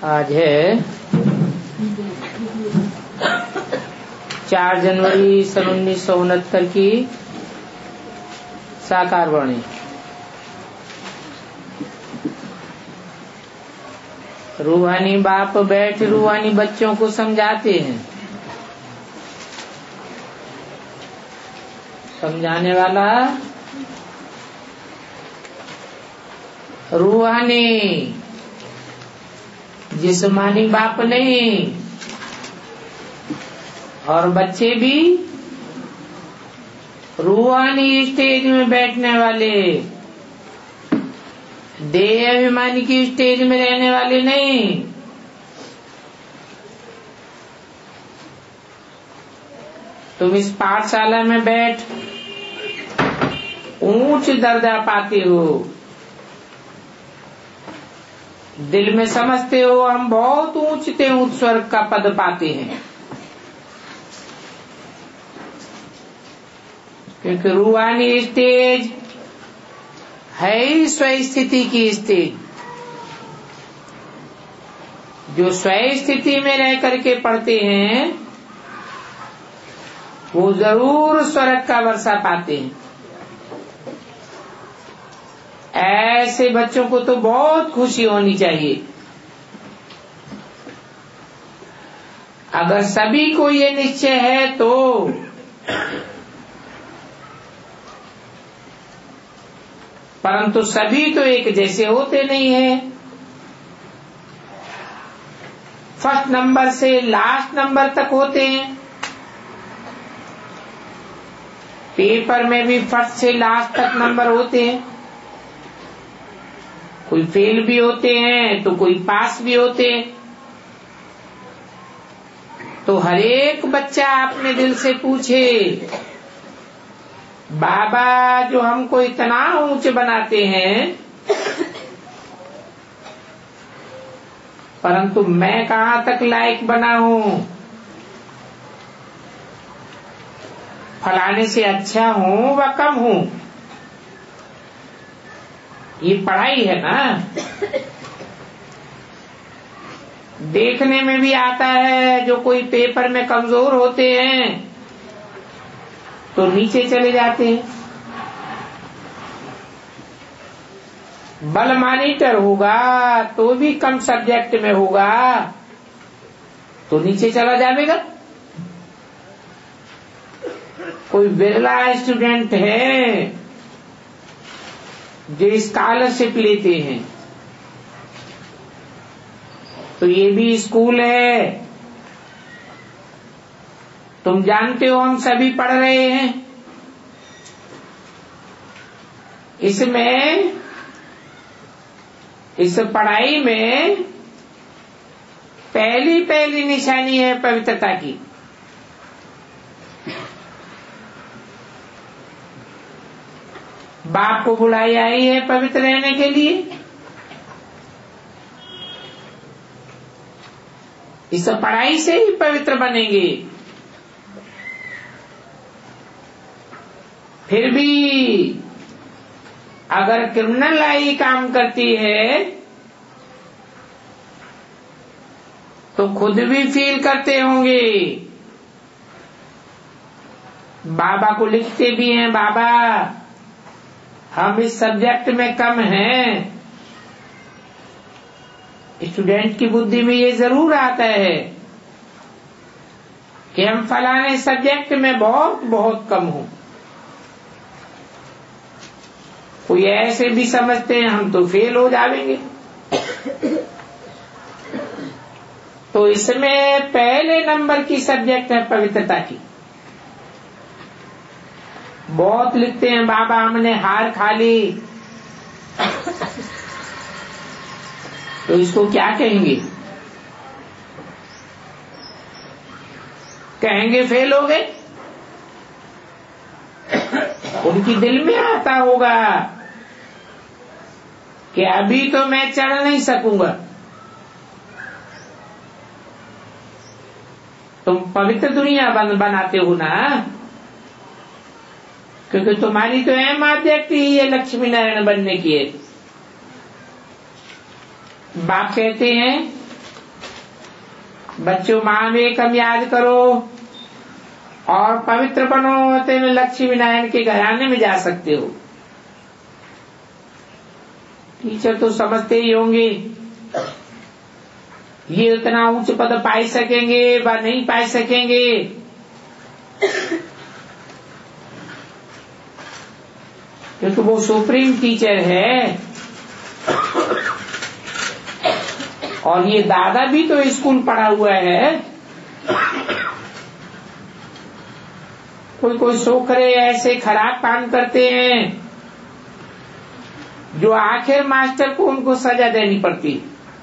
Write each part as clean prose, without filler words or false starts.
आज है 4 जनवरी सन 1969 की साकार वाणी। रूहानी बाप बैठ रूहानी बच्चों को समझाते हैं। समझाने वाला रूहानी, जिस्मानी बाप नहीं। और बच्चे भी रूहानी स्टेज में बैठने वाले, देह अभिमानी की स्टेज में रहने वाले नहीं। तुम इस पाठशाला में बैठ ऊंच दर्जा पाते हो, दिल में समझते हो हम बहुत ऊंचते ऊंच स्वर्ग का पद पाते हैं, क्योंकि रूहानी स्टेज है ही स्वस्थिति की स्टेज। जो स्वस्थिति में रह करके पढ़ते हैं वो जरूर स्वर्ग का वर्षा पाते हैं। ऐसे बच्चों को तो बहुत खुशी होनी चाहिए। अगर सभी को ये निश्चय है तो परंतु सभी तो एक जैसे होते नहीं है। फर्स्ट नंबर से लास्ट नंबर तक होते हैं। पेपर में भी फर्स्ट से लास्ट तक नंबर होते हैं। कोई फेल भी होते हैं तो कोई पास भी होते हैं। तो हर एक बच्चा अपने दिल से पूछे, बाबा जो हमको इतना ऊंचे बनाते हैं, परंतु मैं कहाँ तक लायक बना हूँ? फलाने से अच्छा हूँ व कम हूँ? ये पढ़ाई है ना। देखने में भी आता है जो कोई पेपर में कमजोर होते हैं तो नीचे चले जाते हैं। बल मॉनिटर होगा तो भी कम सब्जेक्ट में होगा तो नीचे चला जाएगा। कोई बिरला स्टूडेंट है जो स्कॉलरशिप लेते हैं तो ये भी स्कूल है। तुम जानते हो हम सभी पढ़ रहे हैं। इसमें इस पढ़ाई में पहली निशानी है पवित्रता की। बाप को बुलाई आई है पवित्र रहने के लिए। इस पढ़ाई से ही पवित्र बनेंगे। फिर भी अगर क्रिमिनल आई काम करती है तो खुद भी फील करते होंगे। बाबा को लिखते भी हैं, बाबा हम इस सब्जेक्ट में कम हैं। स्टूडेंट की बुद्धि में ये जरूर आता है कि हम फलाने सब्जेक्ट में बहुत बहुत कम हूं। कोई ऐसे भी समझते हैं हम तो फेल हो जाएंगे। तो इसमें पहले नंबर की सब्जेक्ट है पवित्रता की। बहुत लिखते हैं, बाबा हमने हार खा ली, तो इसको क्या कहेंगे? कहेंगे फेल हो गए। उनकी दिल में आता होगा कि अभी तो मैं चढ़ नहीं सकूंगा। तुम पवित्र दुनिया बनाते हो ना, क्योंकि तुम्हारी तो अहम ऑब्जेक्ट ही है लक्ष्मी नारायण बनने की है। बाप कहते हैं बच्चों माम एकम याद करो और पवित्र बनो, तेरे लक्ष्मी नारायण के घराने में जा सकते हो। टीचर तो समझते ही होंगे ये उतना उच्च पद पाई सकेंगे व नहीं पाई सकेंगे। क्योंकि वो सुप्रीम टीचर है और ये दादा भी तो स्कूल पढ़ा हुआ है। कोई कोई छोकरे ऐसे खराब काम करते हैं जो आखिर मास्टर को उनको सजा देनी पड़ती।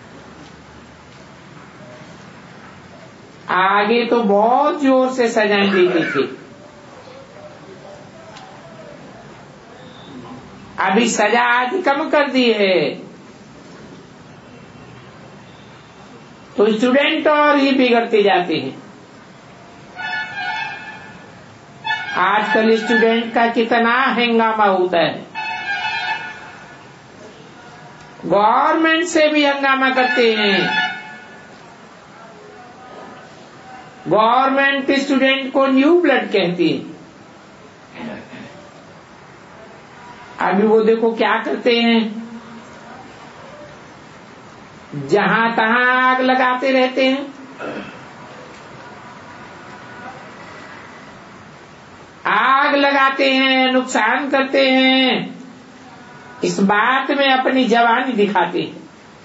आगे तो बहुत जोर से सजाएं देते थे, अभी सजा आदि कम कर दी है तो स्टूडेंट और ही बिगड़ते जाते हैं। आजकल स्टूडेंट का कितना हंगामा होता है, गवर्नमेंट से भी हंगामा करते हैं। गवर्नमेंट स्टूडेंट को न्यू ब्लड कहती है। अभी वो देखो क्या करते हैं, जहां तहां आग लगाते रहते हैं। आग लगाते हैं, नुकसान करते हैं, इस बात में अपनी जवानी दिखाते हैं।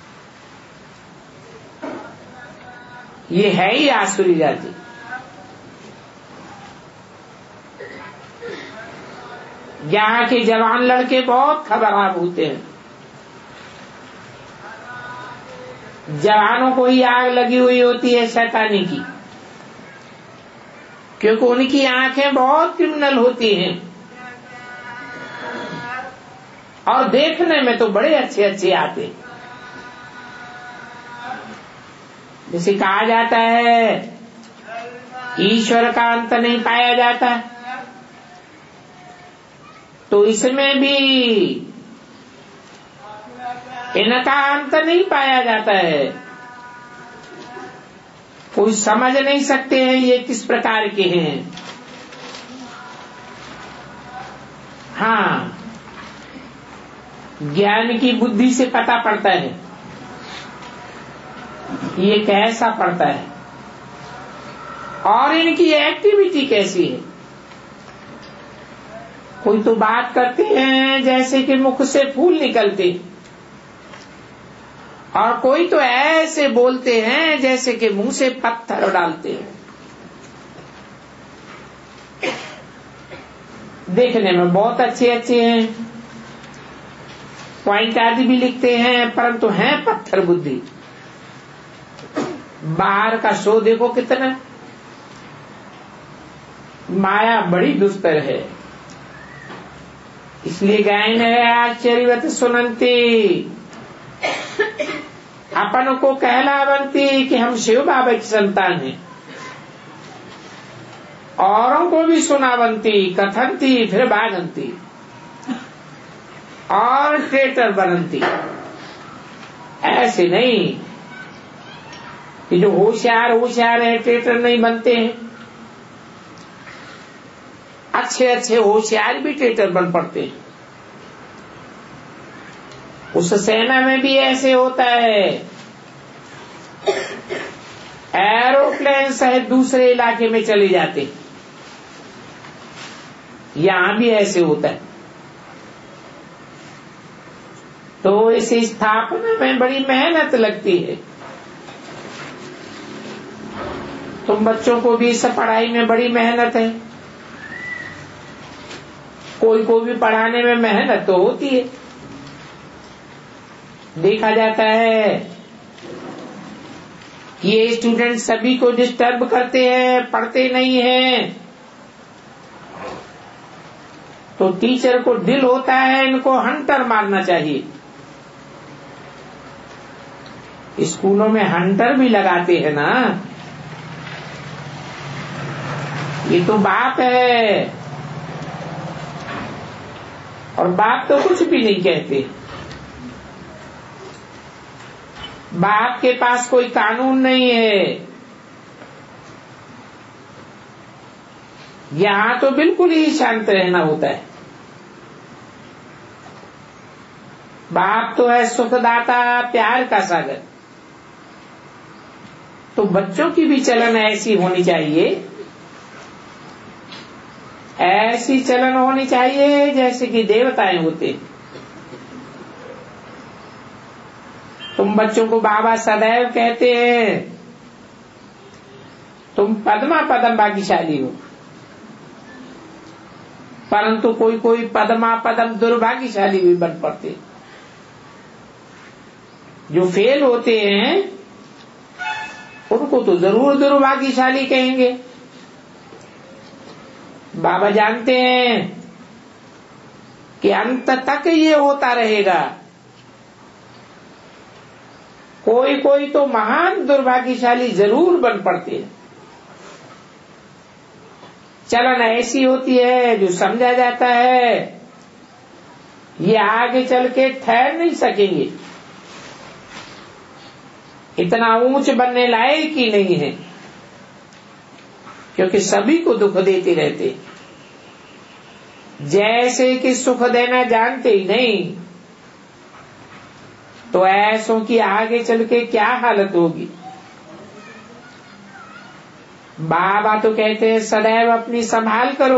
ये है ही आसुरी जाति। यहाँ के जवान लड़के बहुत खराब होते हैं। जवानों को ही आग लगी हुई होती है शैतानी की, क्योंकि उनकी आंखें बहुत क्रिमिनल होती हैं और देखने में तो बड़े अच्छे अच्छे आते हैं। जैसे कहा जाता है ईश्वर का अंत नहीं पाया जाता, तो इसमें भी इनका अंत नहीं पाया जाता है। कोई समझ नहीं सकते हैं ये किस प्रकार के हैं। हाँ, ज्ञान की बुद्धि से पता पड़ता है ये कैसा पड़ता है और इनकी एक्टिविटी कैसी है। कोई तो बात करते हैं जैसे कि मुख से फूल निकलते, और कोई तो ऐसे बोलते हैं जैसे कि मुंह से पत्थर डालते हैं। देखने में बहुत अच्छे अच्छे हैं, पॉइंट आदि भी लिखते हैं, परंतु हैं पत्थर बुद्धि। बाहर का शो देखो कितना, माया बड़ी दुस्तर है। इसलिए गायन है आश्चर्यवत सुनंती, अपन को कहलावंती कि हम शिव बाबा की संतान हैं, औरों को भी सुनावंती, कथनती फिर भागंती और ट्रेटर बनती। ऐसे नहीं कि जो होशियार होशियार है ट्रेटर नहीं बनते हैं, अच्छे अच्छे होशियार भी ट्रेटर बन पड़ते हैं। उस सेना में भी ऐसे होता है, एरोप्लेन सहित दूसरे इलाके में चले जाते, यहां भी ऐसे होता है। तो इस स्थापना में बड़ी मेहनत लगती है। तुम बच्चों को भी इस पढ़ाई में बड़ी मेहनत है, कोई को भी पढ़ाने में मेहनत तो होती है। देखा जाता है कि ये स्टूडेंट सभी को डिस्टर्ब करते हैं, पढ़ते नहीं हैं, तो टीचर को दिल होता है इनको हंटर मारना चाहिए। स्कूलों में हंटर भी लगाते हैं ना, ये तो बाप है, और बाप तो कुछ भी नहीं कहते। बाप के पास कोई कानून नहीं है, यहां तो बिल्कुल ही शांत रहना होता है। बाप तो है सुखदाता, प्यार का सागर। तो बच्चों की भी चलन ऐसी होनी चाहिए, ऐसी चलन होनी चाहिए जैसे कि देवताएं होते। तुम बच्चों को बाबा सदैव कहते हैं तुम पद्मा पदम भाग्यशाली हो, परंतु कोई कोई पद्मा पदम दुर्भाग्यशाली भी बन पड़ते। जो फेल होते हैं उनको तो जरूर दुर्भाग्यशाली कहेंगे। बाबा जानते हैं कि अंत तक ये होता रहेगा। कोई कोई तो महान दुर्भाग्यशाली जरूर बन पड़ते हैं। चलन ऐसी होती है जो समझा जाता है ये आगे चल के ठहर नहीं सकेंगे, इतना ऊंच बनने लायक ही नहीं है, क्योंकि सभी को दुख देते रहते। जैसे कि सुख देना जानते ही नहीं, तो ऐसों की आगे चल के क्या हालत होगी। बाबा तो कहते हैं सदैव अपनी संभाल करो,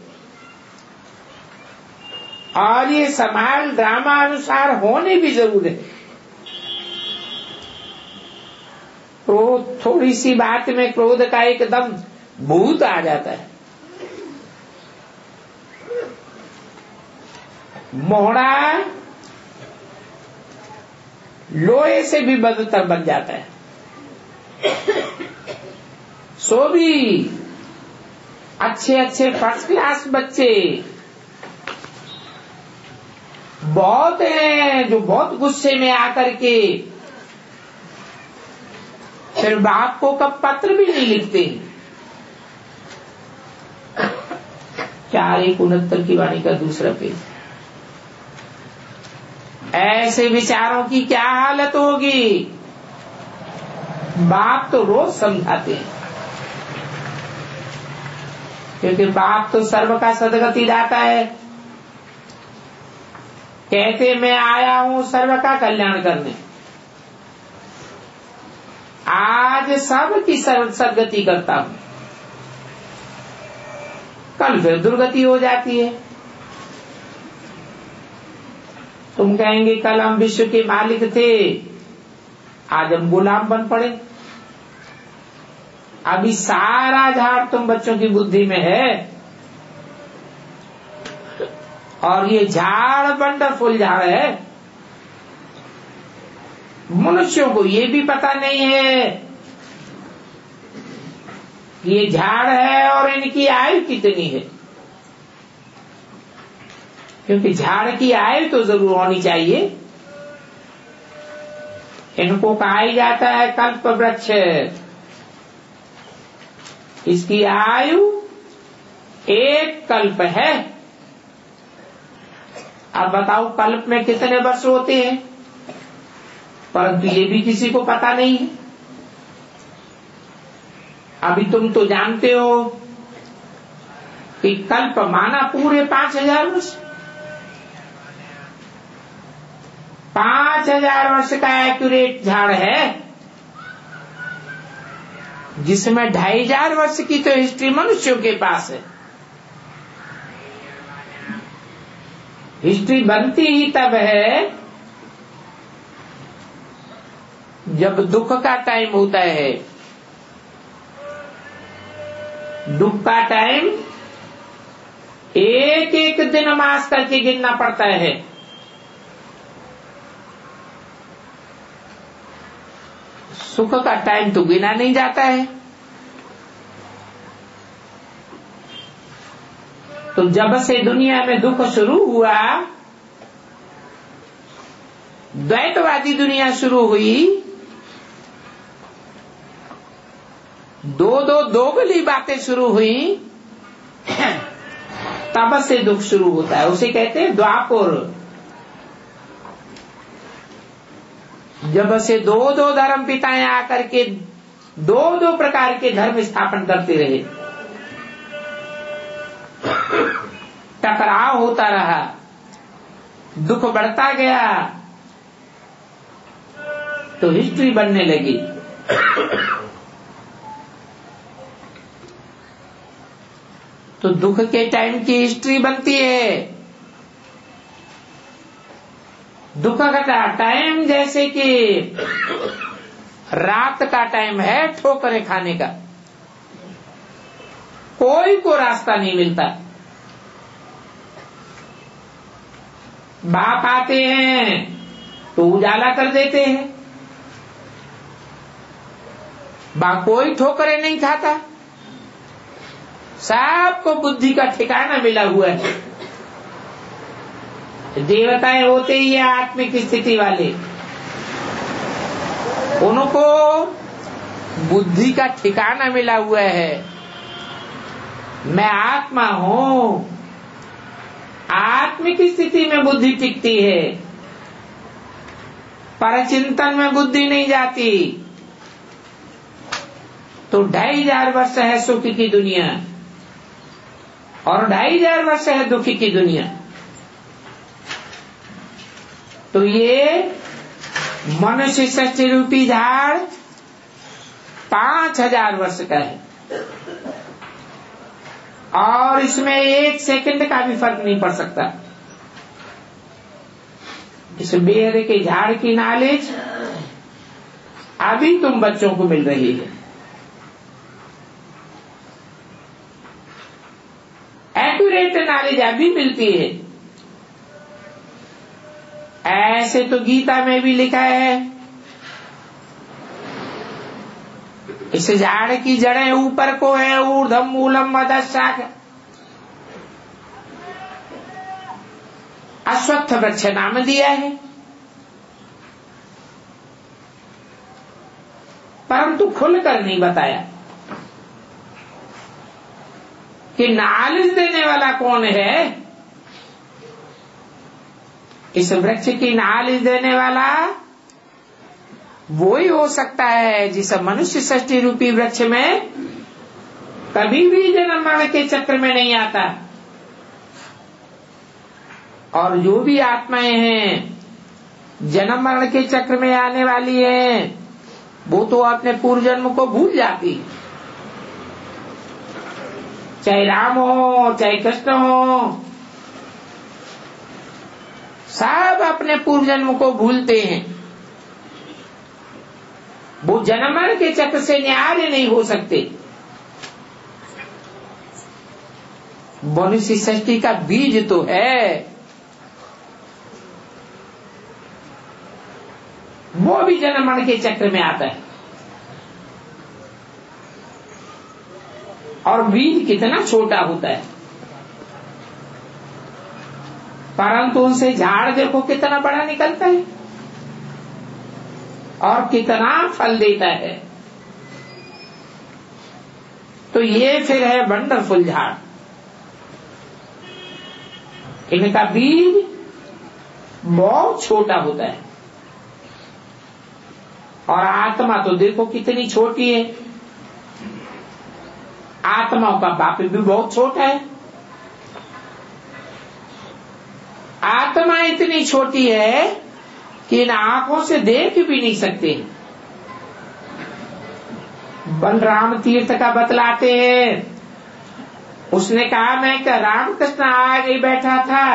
और ये संभाल ड्रामा अनुसार होने भी जरूर है। क्रोध, थोड़ी सी बात में क्रोध का एकदम भूत आ जाता है। मोहड़ा लोहे से भी बदतर बन जाता है। सो भी अच्छे अच्छे फर्स्ट क्लास बच्चे बहुत हैं जो बहुत गुस्से में आकर के फिर बाप को कब पत्र भी नहीं लिखते। 4:69 की वाणी का दूसरा पेज। ऐसे विचारों की क्या हालत होगी। बाप तो रोज समझाते हैं, क्योंकि बाप तो सर्व का सदगति दाता है। कहते मैं आया हूं सर्व का कल्याण करने। आज सब की सदगति करता हूं, कल फिर दुर्गति हो जाती है। तुम कहेंगे कल हम विश्व के मालिक थे, आज हम गुलाम बन पड़े। अभी सारा झाड़ तुम बच्चों की बुद्धि में है, और ये झाड़ वंडरफुल झाड़ है। मनुष्यों को ये भी पता नहीं है कि ये झाड़ है और इनकी आयु कितनी है, क्योंकि झाड़ की आयु तो जरूर होनी चाहिए। इनको कहा ही जाता है कल्प वृक्ष। इसकी आयु एक कल्प है। अब बताओ कल्प में कितने वर्ष होते हैं, परंतु ये भी किसी को पता नहीं है। अभी तुम तो जानते हो कि कल्प माना पूरे 5000 वर्ष। 5000 वर्ष का एक्यूरेट झाड़ है, जिसमें 2500 वर्ष की तो हिस्ट्री मनुष्यों के पास है। हिस्ट्री बनती ही तब है जब दुख का टाइम होता है। दुख का टाइम एक एक दिन मास करके गिनना पड़ता है। सुख का टाइम तो गिना नहीं जाता है। तो जब से दुनिया में दुख शुरू हुआ, द्वैतवादी दुनिया शुरू हुई, दोगली बातें शुरू हुई, तब से दुख शुरू होता है। उसे कहते हैं द्वापर। जब से दो धर्म पिताएं आकर के दो प्रकार के धर्म स्थापन करते रहे, टकराव होता रहा, दुख बढ़ता गया, तो हिस्ट्री बनने लगी। तो दुख के टाइम की हिस्ट्री बनती है। दुख का टाइम जैसे कि रात का टाइम है ठोकरें खाने का, कोई को रास्ता नहीं मिलता। बाप आते हैं तो उजाला कर देते हैं, कोई ठोकरें नहीं खाता, सबको बुद्धि का ठिकाना मिला हुआ है। देवताएं होते ही आत्मिक स्थिति वाले, उनको बुद्धि का ठिकाना मिला हुआ है। मैं आत्मा हूं, आत्मिक स्थिति में बुद्धि टिकती है, परचिंतन में बुद्धि नहीं जाती। तो 2500 वर्ष है सुख की दुनिया और 2500 वर्ष है दुखी की दुनिया। तो ये मनुष्य सृष्टि रूपी झाड़ 5000 वर्ष का है और इसमें 1 सेकंड का भी फर्क नहीं पड़ सकता। इस बेहद के झाड़ की नॉलेज अभी तुम बच्चों को मिल रही है। एक्यूरेट नॉलेज अभी मिलती है। ऐसे तो गीता में भी लिखा है, इस झाड़ की जड़ें ऊपर को है, ऊर्ध्वम मूलम अधशाख। अश्वत्थ वृक्ष नाम दिया है, परंतु खुलकर नहीं बताया कि नॉलेज देने वाला कौन है। इस वृक्ष की नॉलेज देने वाला वो ही हो सकता है जिस मनुष्य सृष्टि रूपी वृक्ष में कभी भी जन्म मरण के चक्र में नहीं आता। और जो भी आत्माएं हैं जन्म मरण के चक्र में आने वाली हैं, वो तो अपने पूर्व जन्म को भूल जाती। चाहे राम हो चाहे कृष्ण हो, सब अपने पूर्व जन्म को भूलते हैं। वो जन्म मरण के चक्र से न्यारे नहीं हो सकते। मनुष्य सृष्टि का बीज तो है, वो भी जन्म मरण के चक्र में आता है। और बीज कितना छोटा होता है, परंतु उनसे झाड़ देखो कितना बड़ा निकलता है और कितना फल देता है। तो ये फिर है वंडरफुल झाड़। इनका बीज बहुत छोटा होता है और आत्मा तो देखो कितनी छोटी है। आत्माओं का बाप भी बहुत छोटा है। आत्मा इतनी छोटी है कि इन आंखों से देख भी नहीं सकते। बलराम तीर्थ का बतलाते हैं, उसने कहा मैं रामकृष्ण आगे बैठा था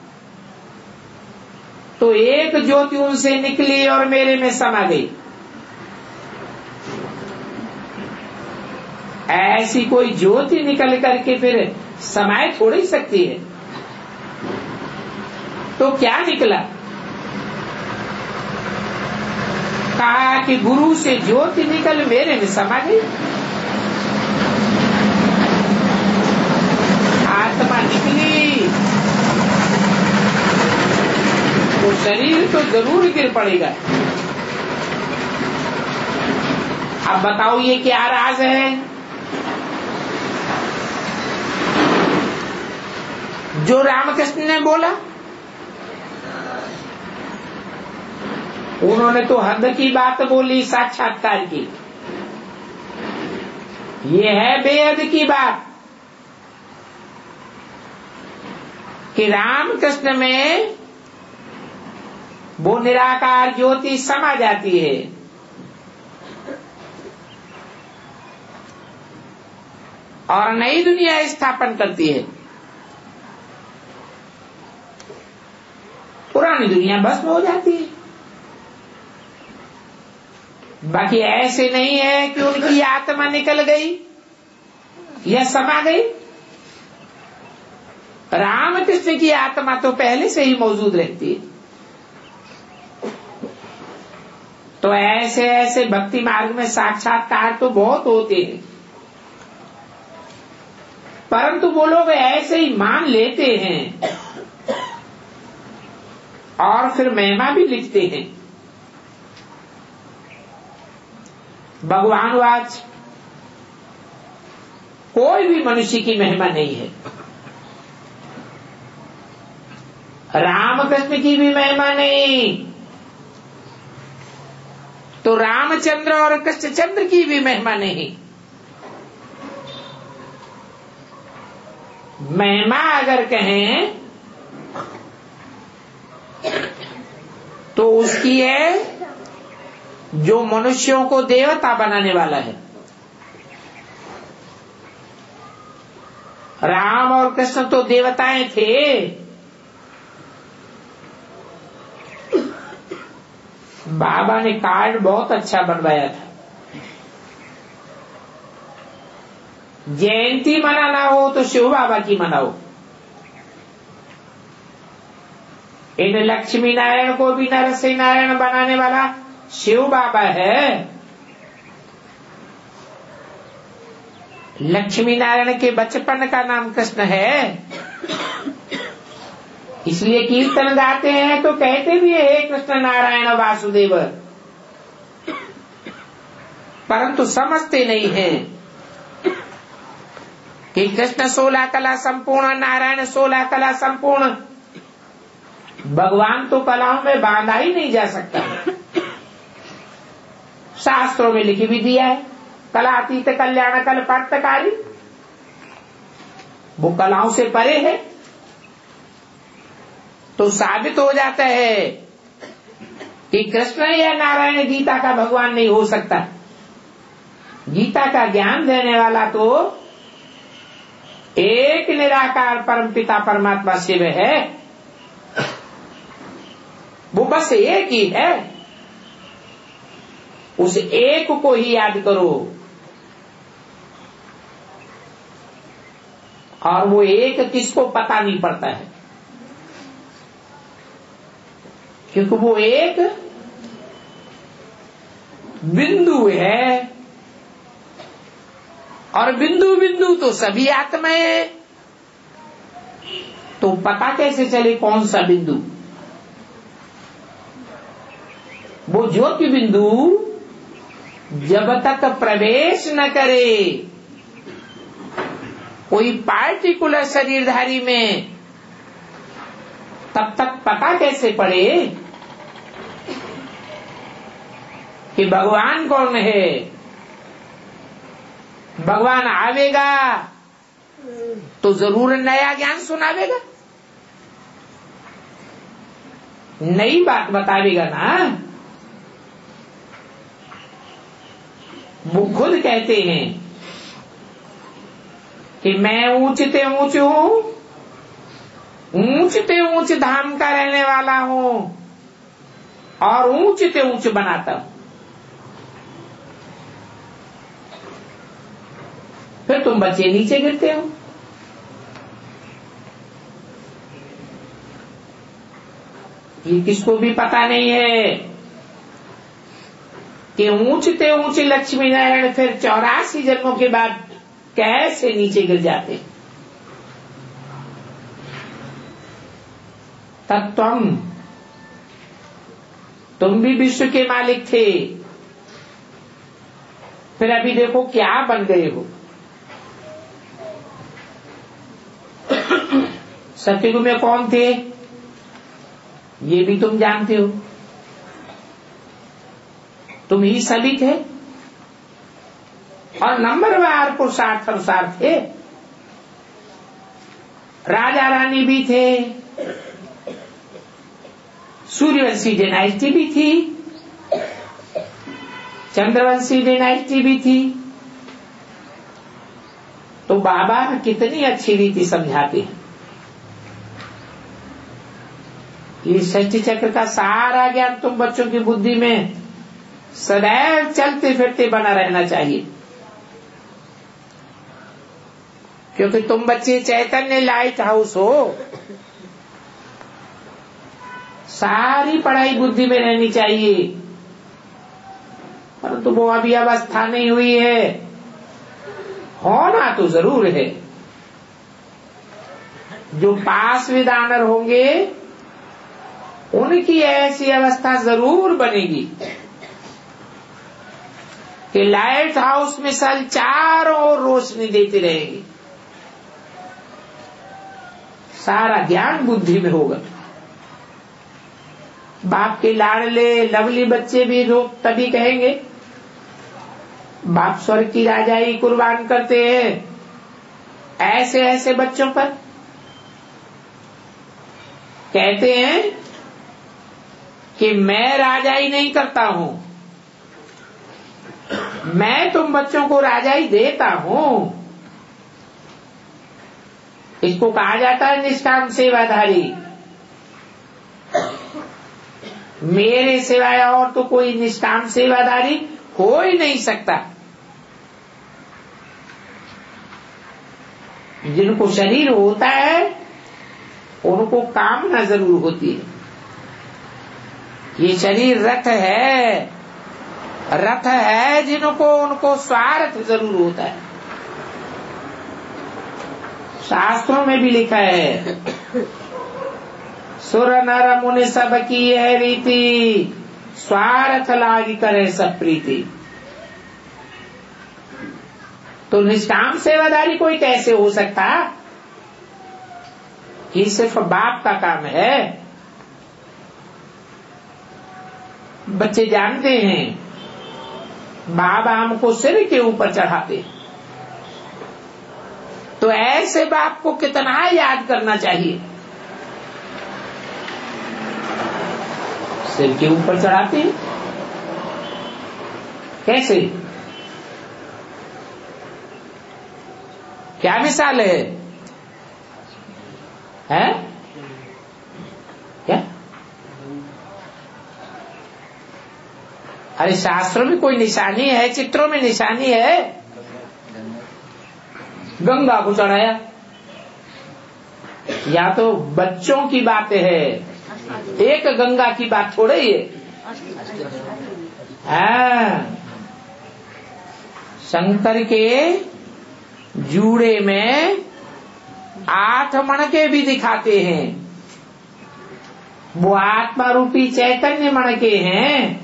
तो एक ज्योति उनसे निकली और मेरे में समा गई। ऐसी कोई ज्योति निकल करके फिर समाये थोड़ी सकती है। तो क्या निकला? कहा कि गुरु से ज्योति निकल मेरे में समा गई। आत्मा निकली तो शरीर तो जरूर गिर पड़ेगा। अब बताओ ये क्या राज है जो रामकृष्ण ने बोला? उन्होंने तो हद की बात बोली, साक्षात्कार की। ये है बेहद की बात। कि राम कृष्ण में वो निराकार ज्योति समा जाती है और नई दुनिया स्थापन करती है। पुरानी दुनिया भस्म हो जाती है। बाकी ऐसे नहीं है कि उनकी आत्मा निकल गई या समा गई। रामकृष्ण की आत्मा तो पहले से ही मौजूद रहती है। तो ऐसे ऐसे भक्ति मार्ग में साक्षात्कार तो बहुत होते हैं, परंतु वो लोग ऐसे ही मान लेते हैं और फिर महिमा भी लिखते हैं। भगवान वाच कोई भी मनुष्य की महिमा नहीं है। रामकृष्ण की भी महिमा नहीं, तो रामचंद्र और कृष्णचंद्र की भी महिमा नहीं। महिमा अगर कहें तो उसकी है जो मनुष्यों को देवता बनाने वाला है। राम और कृष्ण तो देवताएं थे, बाबा ने कार्ड बहुत अच्छा बनवाया था। जयंती मनाना हो तो शिव बाबा की मनाओ। इन लक्ष्मी नारायण को भी नरसिंह नारायण बनाने वाला शिव बाबा है। लक्ष्मी नारायण के बचपन का नाम कृष्ण है, इसलिए कीर्तन गाते हैं तो कहते भी है हे कृष्ण नारायण वासुदेव, परंतु समझते नहीं है कि कृष्ण 16 कला संपूर्ण, नारायण 16 कला संपूर्ण। भगवान तो कलाओं में बांधा ही नहीं जा सकता। शास्त्रों में लिख भी दिया है कलातीत कल्याण कल्पार्थकारी, वो कलाओं से परे है। तो साबित हो जाता है कि कृष्ण या नारायण गीता का भगवान नहीं हो सकता। गीता का ज्ञान देने वाला तो एक निराकार परमपिता परमात्मा शिव है, वो बस एक ही है। उस एक को ही याद करो, और वो एक किसको पता नहीं पड़ता है, क्योंकि वो एक बिंदु है, और बिंदु बिंदु तो सभी आत्माएं हैं। तो पता कैसे चले कौन सा बिंदु? वो ज्योति बिंदु जब तक प्रवेश न करे कोई पार्टिकुलर शरीरधारी में, तब तक पता कैसे पड़े कि भगवान कौन है। भगवान आवेगा तो जरूर नया ज्ञान सुनावेगा, नई बात बतावेगा ना। वो खुद कहते हैं कि मैं ऊंचते ऊंच हूं, ऊंचते ऊंच धाम का रहने वाला हूं और ऊंचते ऊंच बनाता हूं। फिर तुम बच्चे नीचे गिरते हो। ये किसको भी पता नहीं है कि ऊंचते ऊंचे लक्ष्मी नारायण फिर 84 जन्मों के बाद कैसे नीचे गिर जाते। तब तुम भी विश्व के मालिक थे, फिर अभी देखो क्या बन गए हो। सतयुग में कौन थे ये भी तुम जानते हो, तुम ही सभी थे और नंबरवार पुरुषार्थ अनुसार थे। राजा रानी भी थे, सूर्यवंशी डायनेस्टी भी थी, चंद्रवंशी डायनेस्टी भी थी। तो बाबा कितनी अच्छी रीति समझाते हैं। ये षष्ठी चक्र का सारा ज्ञान तुम बच्चों की बुद्धि में सदैव चलते फिरते बना रहना चाहिए, क्योंकि तुम बच्चे चैतन्य लाइट हाउस हो। सारी पढ़ाई बुद्धि में रहनी चाहिए, परंतु वो अभी अवस्था नहीं हुई है। होना तो जरूर है। जो पास विदानर होंगे उनकी ऐसी अवस्था जरूर बनेगी कि लाइट हाउस मिसाल चारों ओर रोशनी देती रहेगी। सारा ज्ञान बुद्धि में होगा। बाप के लाडले लवली बच्चे भी लोग तभी कहेंगे बाप स्वर्ग की राजाई कुर्बान करते हैं। ऐसे ऐसे बच्चों पर कहते हैं कि मैं राजाई नहीं करता हूं, मैं तुम बच्चों को राजाई देता हूं। इसको कहा जाता है निष्काम सेवाधारी। मेरे सिवाय और तो कोई निष्काम सेवाधारी हो ही नहीं सकता। जिनको शरीर होता है उनको कामना जरूर होती है। ये शरीर रथ है, रथ है जिनको उनको स्वार्थ जरूर होता है। शास्त्रों में भी लिखा है सुर नर मुनि सब की है रीति, स्वार्थ लागी करे सब प्रीति। तो निष्काम सेवादारी कोई कैसे हो सकता? ये सिर्फ बाप का काम है। बच्चे जानते हैं बाबा हमको सिर के ऊपर चढ़ाते हैं, तो ऐसे बाप को कितना याद करना चाहिए। सिर के ऊपर चढ़ाते हैं कैसे? क्या मिसाल है? क्या? अरे शास्त्रों में कोई निशानी है, चित्रों में निशानी है। गंगा को चढ़ाया, या तो बच्चों की बात है, एक गंगा की बात थोड़े ही है। शंकर के जूड़े में 8 मणके भी दिखाते हैं। वो आत्मा रूपी चैतन्य मणके हैं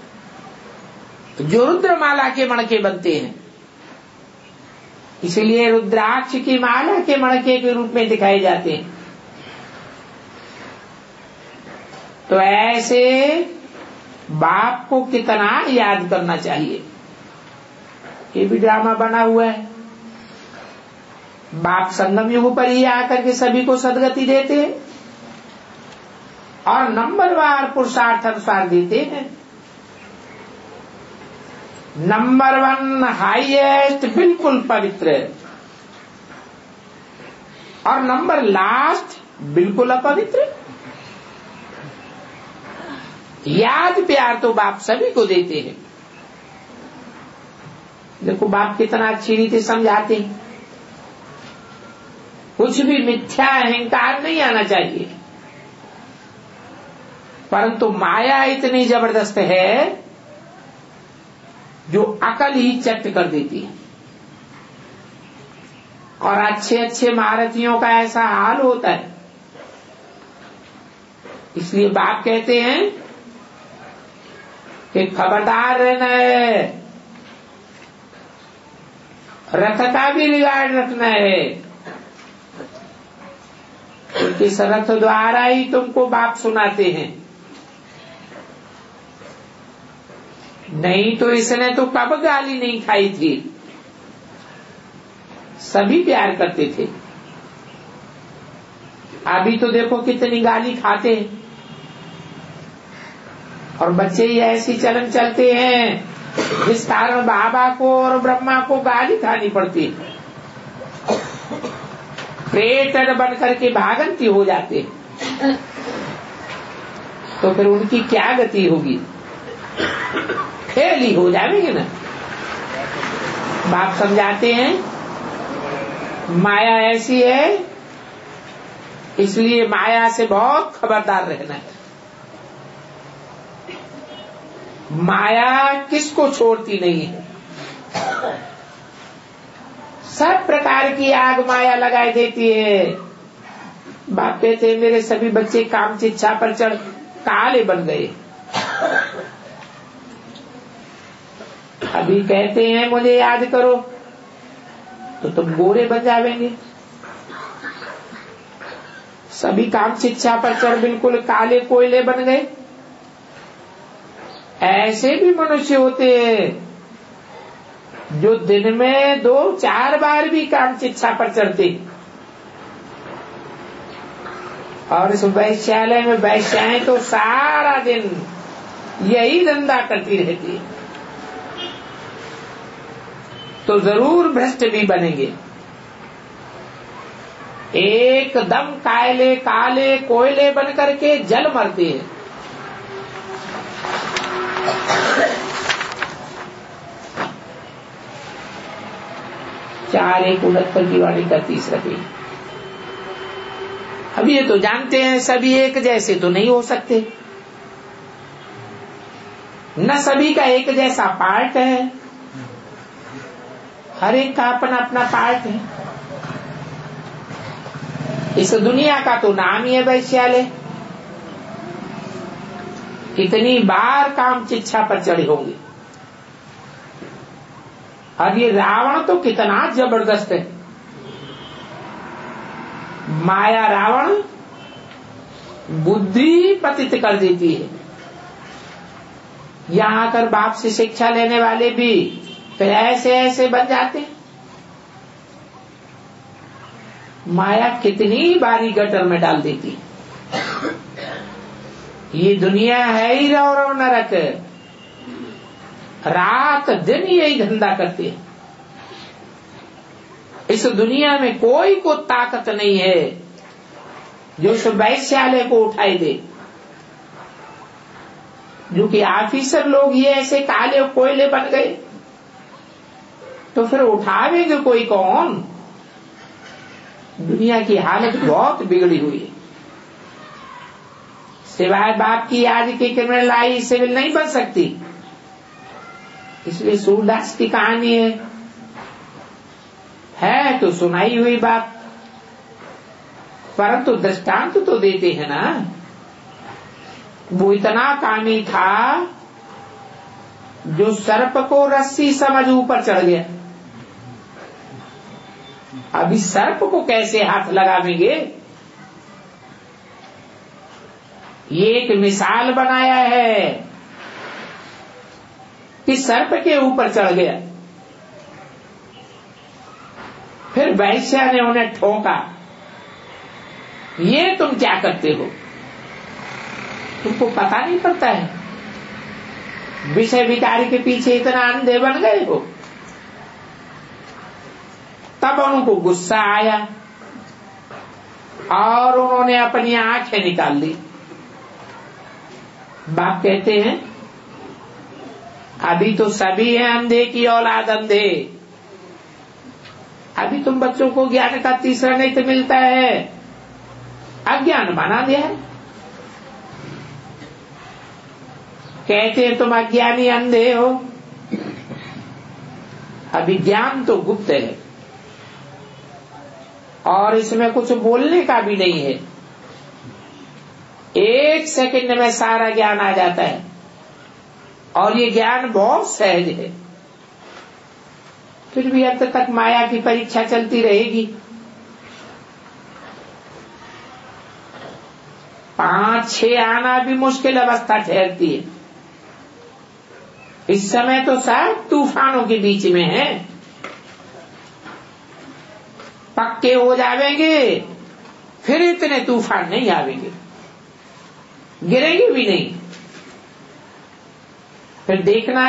जो रुद्रमाला के मणके बनते हैं। इसलिए रुद्राक्ष की माला के मणके के रूप में दिखाए जाते हैं। तो ऐसे बाप को कितना याद करना चाहिए। ये भी ड्रामा बना हुआ है। बाप संगम युग पर ही आकर के सभी को सदगति देते हैं और नंबरवार पुरुषार्थ अनुसार देते हैं। नंबर 1 हाईएस्ट बिल्कुल पवित्र, और नंबर लास्ट बिल्कुल अपवित्र। याद प्यार तो बाप सभी को देते हैं। देखो बाप कितना अच्छी रीति समझाते हैं। कुछ भी मिथ्या अहंकार नहीं आना चाहिए, परंतु माया इतनी जबरदस्त है जो अकल ही चट कर देती है। और अच्छे अच्छे महारथियों का ऐसा हाल होता है। इसलिए बाप कहते हैं कि खबरदार रहना है, रथ का भी रिगार्ड रखना है, क्योंकि इस रथ द्वारा ही तुमको बाप सुनाते हैं। नहीं तो इसने तो कब गाली नहीं खाई थी। सभी प्यार करते थे। अभी तो देखो कितनी गाली खाते हैं, और बच्चे ही ऐसी चलन चलते हैं जिस कारण बाबा को और ब्रह्मा को गाली खानी पड़ती है। प्रेटर बन करके भागंती हो जाते, तो फिर उनकी क्या गति होगी? फेल ही हो जाएंगे ना। बाप समझाते हैं माया ऐसी है, इसलिए माया से बहुत खबरदार रहना है। माया किसको छोड़ती नहीं है, सब प्रकार की आग माया लगाई देती है। बाप कहते हैं मेरे सभी बच्चे काम की इच्छा पर चढ़ काले बन गए। अभी कहते हैं मुझे याद करो, तो तुम गोरे बन जाएंगे। सभी काम की इच्छा पर चढ़ बिल्कुल काले कोयले बन गए। ऐसे भी मनुष्य होते हैं जो दिन में 2-4 बार भी काम की इच्छा पर चढ़ते, और इस वैश्यालय में वैश्याएं तो सारा दिन यही धंधा करती रहती है, तो जरूर भ्रष्ट भी बनेंगे। एकदम काले काले कोयले बन करके जल मरते हैं। चार 169 की वाणी का 30 रखी। अब ये तो जानते हैं सभी एक जैसे तो नहीं हो सकते, न सभी का एक जैसा पार्ट है, हर एक का अपना अपना पार्ट है। इस दुनिया का तो नाम ही है वैश्यालय। कितनी बार काम की इच्छा पर चढ़े होंगे। अब ये रावण तो कितना जबरदस्त है। माया रावण बुद्धि पतित कर देती है। यहां आकर बाप से शिक्षा लेने वाले भी फिर ऐसे ऐसे बन जाते हैं। माया कितनी बारी गटर में डाल देती है। ये दुनिया है ही रव नरक, रात दिन यही धंधा करते हैं। इस दुनिया में कोई को ताकत नहीं है जो इस वैश्यालय को उठाई दे। जो कि ऑफिसर लोग ये ऐसे काले कोयले बन गए, तो फिर उठावेंगे कोई कौन? दुनिया की हालत बहुत बिगड़ी हुई है। सिवाय बाप की आज की क्रिमिनल आई सिविल नहीं बन सकती। इसलिए सूरदास की कहानी है तो सुनाई हुई बात, परंतु दृष्टांत तो देते हैं ना। वो इतना कामी था जो सर्प को रस्सी समझ ऊपर चढ़ गया। अभी सर्प को कैसे हाथ लगावेंगे? ये एक मिसाल बनाया है कि सर्प के ऊपर चढ़ गया। फिर वैश्या ने उन्हें ठोका, ये तुम क्या करते हो? तुमको पता नहीं पड़ता है? विषय विकारी के पीछे इतना अंधे बन गए हो। तब उनको गुस्सा आया और उन्होंने अपनी आंखें निकाल ली। बाप कहते हैं अभी तो सभी हैं अंधे की औलाद अंधे। अभी तुम बच्चों को ज्ञान का तीसरा नेत्र मिलता है, अज्ञान बना दिया है। कहते हैं तुम अज्ञानी अंधे हो। अभी ज्ञान तो गुप्त है और इसमें कुछ बोलने का भी नहीं है। 1 सेकंड में सारा ज्ञान आ जाता है और ये ज्ञान बहुत सहज है। फिर भी अंत तक माया की परीक्षा चलती रहेगी। 5-6 आना भी मुश्किल अवस्था ठहरती है। इस समय तो सब तूफानों के बीच में है। पक्के हो जाएंगे फिर इतने तूफान नहीं आवेंगे, गिरेंगे भी नहीं। फिर देखना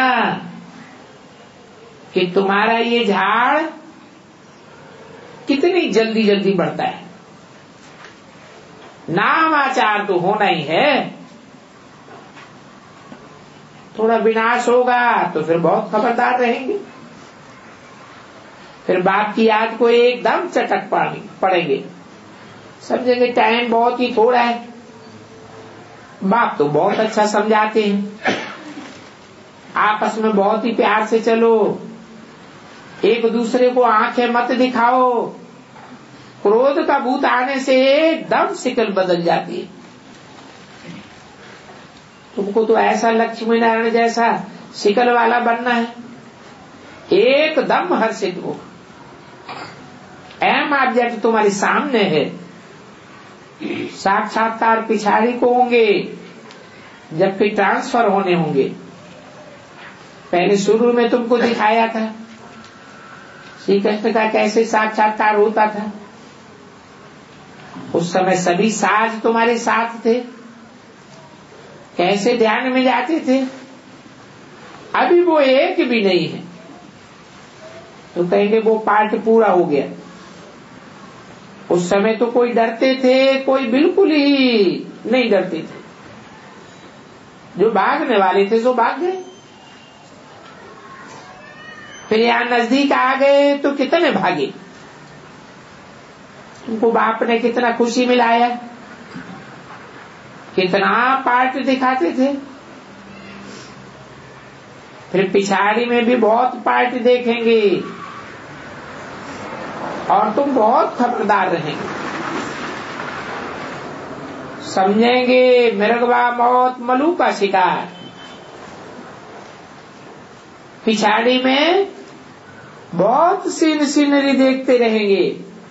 कि तुम्हारा ये झाड़ कितनी जल्दी जल्दी बढ़ता है। नामाचार तो होना ही है। थोड़ा विनाश होगा तो फिर बहुत खबरदार रहेंगे, फिर बाप की याद को एकदम चटक पड़ेंगे, समझेंगे टाइम बहुत ही थोड़ा है। बाप तो बहुत अच्छा समझाते हैं, आपस में बहुत ही प्यार से चलो, एक दूसरे को आंखें मत दिखाओ। क्रोध का भूत आने से एकदम शिकल बदल जाती है। तुमको तो ऐसा लक्ष्मी नारायण जैसा शिकल वाला बनना है, एकदम हर्षित हो। अहम ऑब्जेक्ट तुम्हारे सामने है। साक्षात्कार पिछाड़ी को होंगे जब फिर ट्रांसफर होने होंगे। पहले शुरू में तुमको दिखाया था श्री कृष्ण का कैसे साक्षात्कार होता था। उस समय सभी साज तुम्हारे साथ थे, कैसे ध्यान में जाते थे। अभी वो एक भी नहीं है तो कहेंगे वो पार्ट पूरा हो गया। उस समय तो कोई डरते थे, कोई बिल्कुल ही नहीं डरते थे। जो भागने वाले थे सो भाग गए। फिर यहां नजदीक आ गए तो कितने भागे। तुमको बाप ने कितना खुशी मिलाया, कितना पार्ट दिखाते थे। फिर पिछाड़ी में भी बहुत पार्ट देखेंगे और तुम बहुत खबरदार रहेंगे, समझेंगे मृगवा मौत मलू का शिकार। पिछाड़ी में बहुत सीनरी देखते रहेंगे,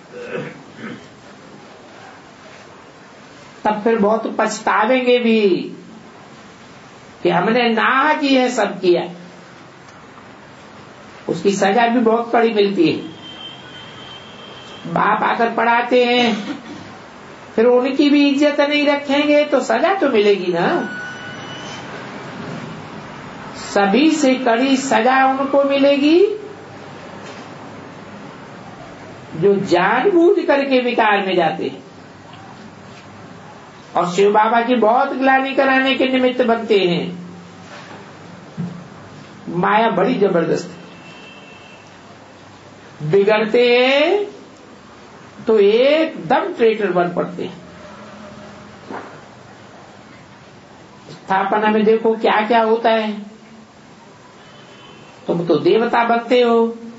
तब फिर बहुत पछतावेंगे भी कि हमने ना की है, सब किया। उसकी सजा भी बहुत कड़ी मिलती है। बाप आकर पढ़ाते हैं, फिर उनकी भी इज्जत नहीं रखेंगे तो सजा तो मिलेगी ना। सभी से कड़ी सजा उनको मिलेगी जो जानबूझ करके विकार में जाते हैं और शिव बाबा की बहुत ग्लानि कराने के निमित्त बनते हैं। माया बड़ी जबरदस्त है। बिगड़ते हैं तो एकदम ट्रेटर बन पड़ते हैं। स्थापना में देखो क्या क्या होता है। तुम तो देवता बनते हो,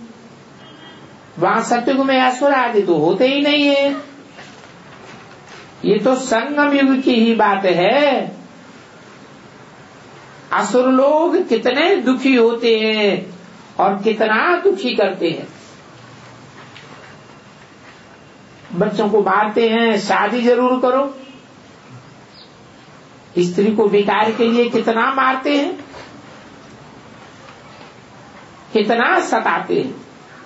वहां सत्युग में असुर आदि तो होते ही नहीं है। ये तो संगम युग की ही बात है। असुर लोग कितने दुखी होते हैं और कितना दुखी करते हैं। बच्चों को मारते हैं, शादी जरूर करो। स्त्री को विकार के लिए कितना मारते हैं, कितना सताते हैं।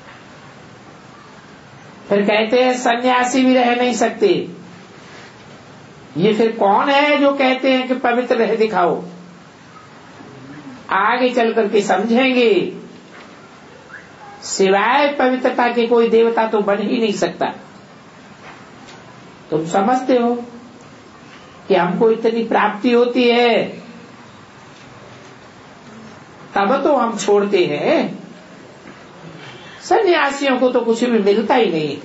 फिर कहते हैं सन्यासी भी रह नहीं सकते। ये फिर कौन है जो कहते हैं कि पवित्र रह दिखाओ। आगे चल करके समझेंगे सिवाय पवित्रता के कोई देवता तो बन ही नहीं सकता। तुम समझते हो कि हमको इतनी प्राप्ति होती है तब तो हम छोड़ते हैं। सन्यासियों को तो कुछ भी मिलता ही नहीं।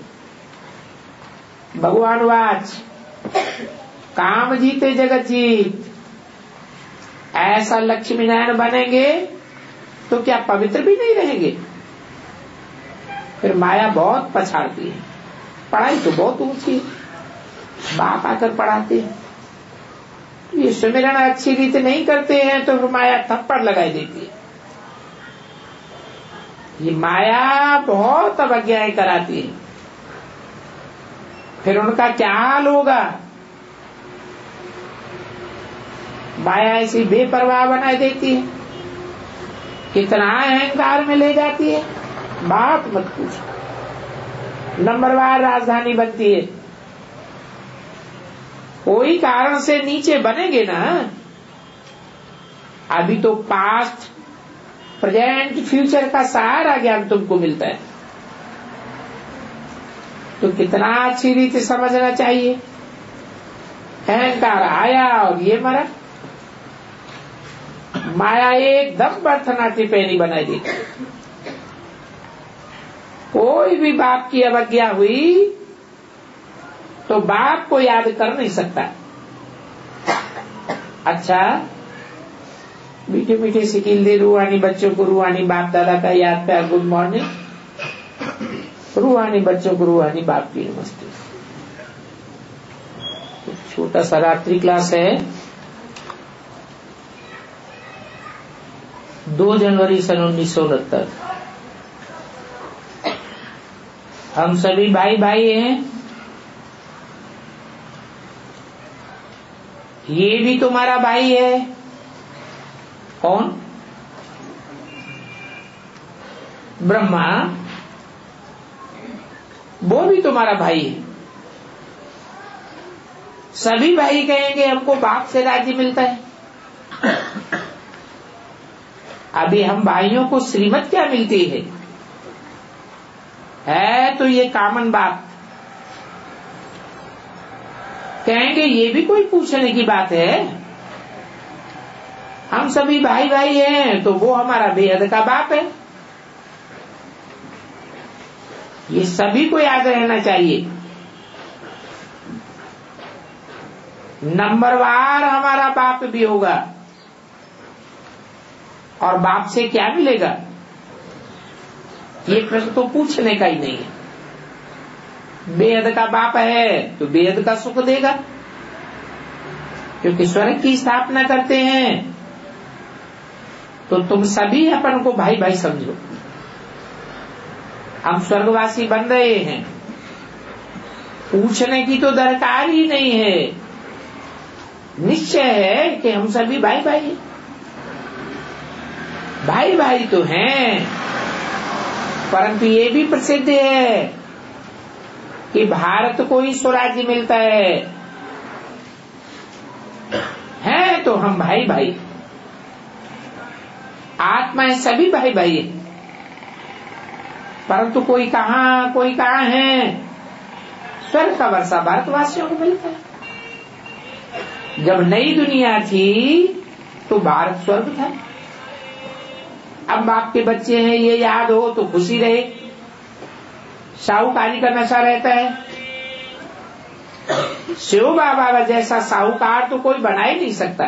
भगवान वाच काम जीते जगत जीत। ऐसा लक्ष्मी नारायण बनेंगे तो क्या पवित्र भी नहीं रहेंगे। फिर माया बहुत पछाड़ती है। पढ़ाई तो बहुत ऊंची, बाप आकर पढ़ाते हैं। ये सुमिरन अच्छी रीति नहीं करते हैं तो माया थप्पड़ लगाई देती है। ये माया बहुत अवज्ञाएं कराती है। फिर उनका क्या हाल होगा। माया ऐसी बेपरवाह बना देती है, कितना अहंकार में ले जाती है, बात मत पूछो। नंबरवार राजधानी बनती है। कोई कारण से नीचे बनेंगे ना। अभी तो पास्ट प्रेजेंट फ्यूचर का सारा ज्ञान तुमको मिलता है, तो कितना अच्छी रीति समझना चाहिए। अहंकार आया और ये मरा, माया एकदम बर्थनाट्य पैनी बनाई दी। कोई भी बाप की अवज्ञा हुई तो बाप को याद कर नहीं सकता। अच्छा, मीठे मीठे सिकिल दे रूहानी बच्चों को, रूहानी बाप दादा का याद प्यार, गुड मॉर्निंग। रूहानी बच्चों को रूहानी बाप की नमस्ते। छोटा सा रात्रि क्लास है। 2 जनवरी सन 1969। हम सभी भाई भाई हैं। ये भी तुम्हारा भाई है। कौन? ब्रह्मा। वो भी तुम्हारा भाई है। सभी भाई कहेंगे हमको बाप से राज्य मिलता है। अभी हम भाइयों को श्रीमत क्या मिलती है तो ये कॉमन बात। कहेंगे ये भी कोई पूछने की बात है। हम सभी भाई भाई हैं तो वो हमारा बेहद का बाप है। ये सभी को याद रहना चाहिए। नंबरवार हमारा बाप भी होगा। और बाप से क्या मिलेगा, ये प्रश्न तो पूछने का ही नहीं है। बेहद का बाप है तो बेहद का सुख देगा, क्योंकि स्वर्ग की स्थापना करते हैं। तो तुम सभी अपन को भाई भाई समझो। हम स्वर्गवासी बन रहे हैं, पूछने की तो दरकार ही नहीं है। निश्चय है कि हम सभी भाई भाई हैं। भाई भाई तो हैं, परंतु ये भी प्रसिद्ध है कि भारत को ही स्वराज्य मिलता है तो हम भाई भाई। आत्माएं सभी भाई भाई है, परंतु कोई कहाँ है। स्वर्ग का वर्षा भारतवासियों को मिलता है। जब नई दुनिया थी तो भारत स्वर्ग था। अब बाप के बच्चे हैं ये याद हो तो खुशी रहे। साहूकारी का नशा रहता है। शिव बाबा जैसा साहूकार तो कोई बना ही नहीं सकता।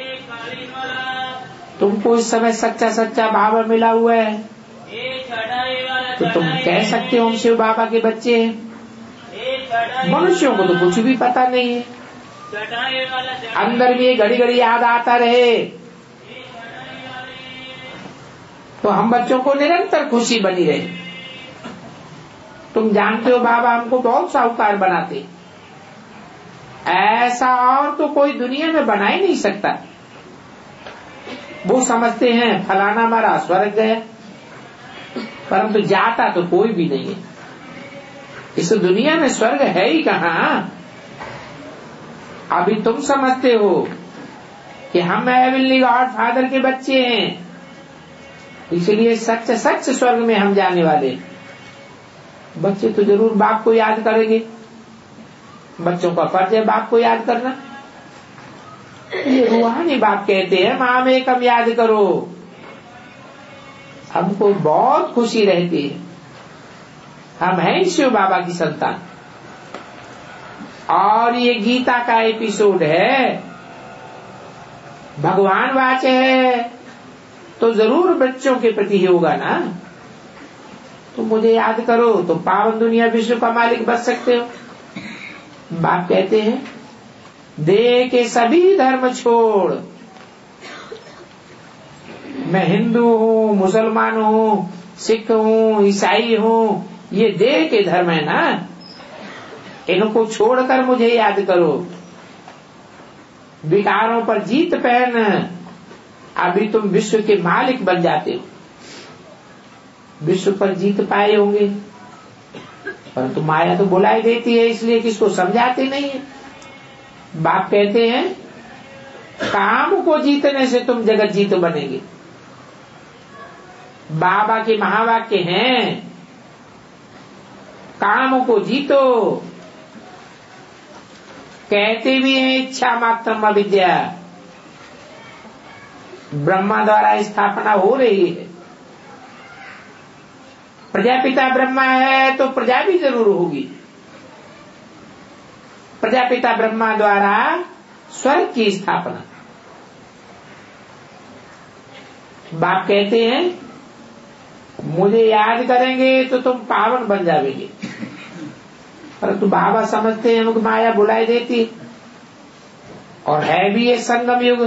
तुमको इस समय सच्चा सच्चा भाव मिला हुआ है तो तुम कह सकते हो हम शिव बाबा के बच्चे हैं। मनुष्यों को तो कुछ भी पता नहीं है। अंदर भी घड़ी घड़ी याद आता रहे तो हम बच्चों को निरंतर खुशी बनी रहे। तुम जानते हो बाबा हमको बहुत साहूकार बनाते, ऐसा और तो कोई दुनिया में बना ही नहीं सकता। वो समझते हैं फलाना हमारा स्वर्ग गया, परंतु जाता तो कोई भी नहीं है। इस दुनिया में स्वर्ग है ही कहाँ। अभी तुम समझते हो कि हम हेवनली गॉड फादर के बच्चे हैं, इसलिए सच सच स्वर्ग में हम जाने वाले। बच्चे तो जरूर बाप को याद करेंगे। बच्चों का फर्ज है बाप को याद करना। ये रूहानी बाप कहते हैं माँ में कम याद करो। हमको बहुत खुशी रहती है। हम हैं शिव बाबा की संतान। और ये गीता का एपिसोड है, भगवान वाच है, तो जरूर बच्चों के प्रति ही होगा ना। तो मुझे याद करो तो पावन दुनिया विश्व का मालिक बन सकते हो। बाप कहते हैं दे के सभी धर्म छोड़। मैं हिंदू हूँ, मुसलमान हूँ, सिख हूँ, ईसाई हूँ, ये देह के धर्म है ना। इनको छोड़कर मुझे याद करो। विकारों पर जीत पहन अभी तुम विश्व के मालिक बन जाते हो। विश्व पर जीत पाए होंगे, परंतु माया तो बुलाई देती है, इसलिए किसको समझाते नहीं है। बाप कहते हैं काम को जीतने से तुम जगत जीत बनेंगे। बाबा के महावाक्य हैं, काम को जीतो। कहते भी हैं इच्छा मात्रम अविद्या। ब्रह्मा द्वारा स्थापना हो रही है। प्रजापिता ब्रह्मा है तो प्रजा भी जरूर होगी। प्रजापिता ब्रह्मा द्वारा स्वर्ग की स्थापना। बाप कहते हैं मुझे याद करेंगे तो तुम पावन बन जाओगे। परंतु बाबा समझते हैं कि माया बुलाई देती, और है भी ये संगम युग,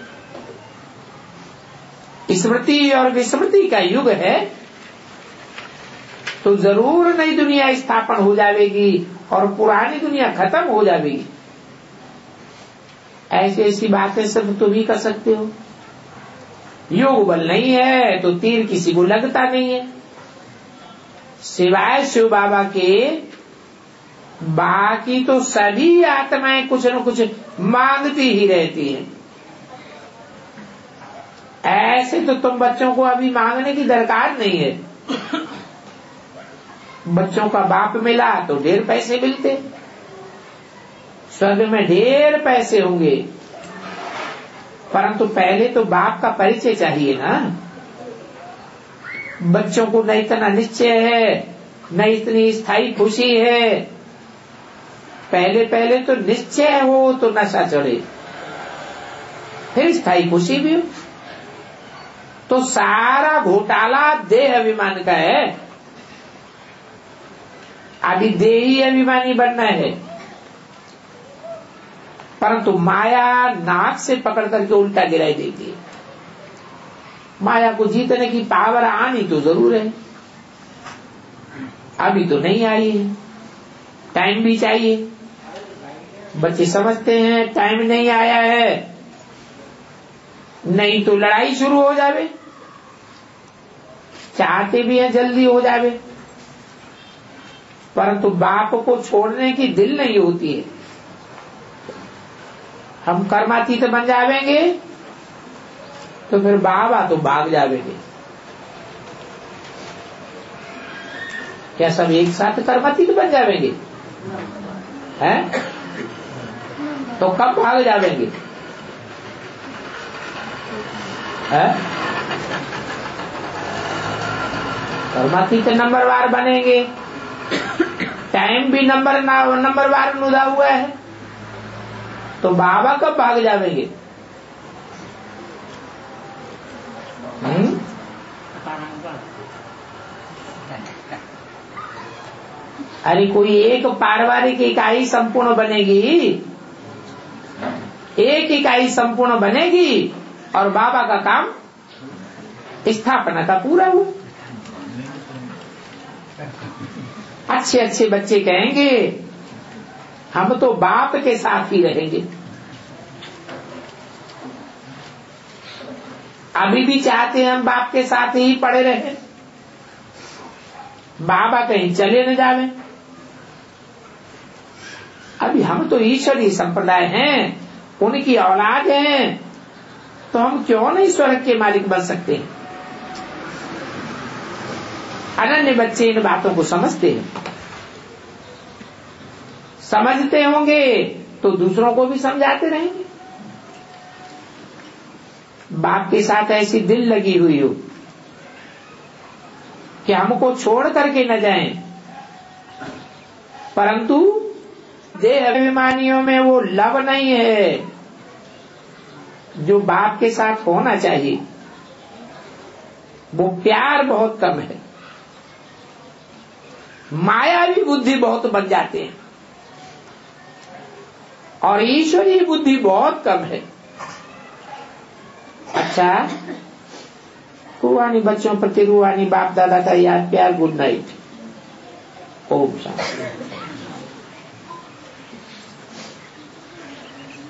स्मृति और विस्मृति का युग है। तो जरूर नई दुनिया स्थापन हो जाएगी और पुरानी दुनिया खत्म हो जाएगी। ऐसी ऐसी बातें सब तुम ही कर सकते हो। योग बल नहीं है तो तीर किसी को लगता नहीं है, सिवाय शिव बाबा के। बाकी तो सभी आत्माएं कुछ न कुछ मांगती ही रहती हैं। ऐसे तो तुम बच्चों को अभी मांगने की दरकार नहीं है। बच्चों का बाप मिला तो ढेर पैसे मिलते, स्वर्ग में ढेर पैसे होंगे, परंतु पहले तो बाप का परिचय चाहिए ना। बच्चों को न इतना निश्चय है, न इतनी स्थायी खुशी है। पहले पहले तो निश्चय हो तो नशा चढ़े, फिर स्थायी खुशी भी हो। तो सारा घोटाला देह अभिमान का है। अभी देही अभिमानी बनना है, परंतु माया नाक से पकड़ करके उल्टा गिराई देती है। माया को जीतने की पावर आनी तो जरूर है, अभी तो नहीं आई है, टाइम भी चाहिए। बच्चे समझते हैं टाइम नहीं आया है, नहीं तो लड़ाई शुरू हो जावे। चाहते भी हैं जल्दी हो जावे, परंतु बाप को छोड़ने की दिल नहीं होती है। हम कर्मातीत बन जावेंगे तो फिर बाबा तो भाग जावेंगे। क्या सब एक साथ कर्मातीत बन जावेंगे? हैं? तो कब भाग जावेंगे? हैं? कर्मातीत नंबरवार बनेंगे, टाइम भी नंबरवार नुदा हुआ है, तो बाबा कब भाग जावेंगे? अरे कोई एक पारिवारिक इकाई संपूर्ण बनेगी, एक इकाई संपूर्ण बनेगी और बाबा का काम स्थापना का पूरा हुआ। अच्छे अच्छे बच्चे कहेंगे हम तो बाप के साथ ही रहेंगे। अभी भी चाहते हैं हम बाप के साथ ही पड़े रहे, बाबा कहीं चले न जावे। अभी हम तो ईश्वरीय संप्रदाय हैं, उनकी औलाद हैं, तो हम क्यों नहीं स्वर्ग के मालिक बन सकते हैं? अनन्य बच्चे इन बातों को समझते हैं, समझते होंगे तो दूसरों को भी समझाते रहेंगे। बाप के साथ ऐसी दिल लगी हुई हो कि हमको छोड़ करके न जाएं, परंतु देह अभिमानियों में वो लव नहीं है जो बाप के साथ होना चाहिए। वो प्यार बहुत कम है, मायावी बुद्धि बहुत बन जाते हैं और ईश्वरीय बुद्धि बहुत कम है। अच्छा, रूहानी बच्चों प्रति रूहानी बाप दादा का याद प्यार। Good night. ओम शांति।